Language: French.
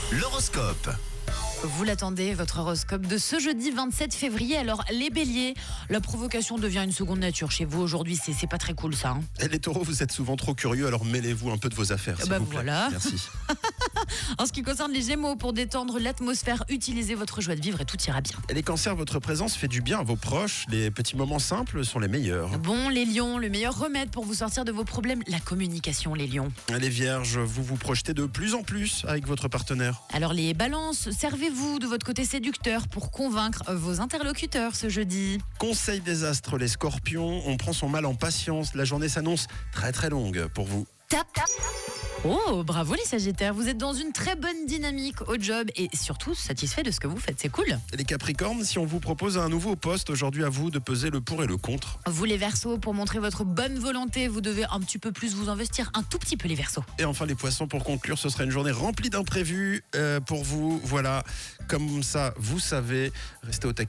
L'horoscope. Vous l'attendez, votre horoscope de ce jeudi 27 février. Alors, les béliers, la provocation devient une seconde nature chez vous aujourd'hui. C'est pas très cool, ça. Et les taureaux, vous êtes souvent trop curieux, alors mêlez-vous un peu de vos affaires, s'il vous plaît. Voilà. Merci. En ce qui concerne les gémeaux, pour détendre l'atmosphère, utilisez votre joie de vivre et tout ira bien. Et les cancers, votre présence fait du bien à vos proches. Les petits moments simples sont les meilleurs. Bon, les lions, le meilleur remède pour vous sortir de vos problèmes, la communication, les lions. Les vierges, vous vous projetez de plus en plus avec votre partenaire. Alors, les balances, servez-vous de votre côté séducteur pour convaincre vos interlocuteurs ce jeudi. Conseil des astres, les scorpions, on prend son mal en patience. La journée s'annonce très très longue pour vous. Tap, tap. Oh, bravo les sagittaires, vous êtes dans une très bonne dynamique au job et surtout satisfait de ce que vous faites, c'est cool. Les capricornes, si on vous propose un nouveau poste, aujourd'hui à vous de peser le pour et le contre. Vous les verseaux, pour montrer votre bonne volonté, vous devez un petit peu plus vous investir, un tout petit peu les verseaux. Et enfin les poissons, pour conclure, ce sera une journée remplie d'imprévus pour vous. Voilà, comme ça, vous savez, restez au taquet.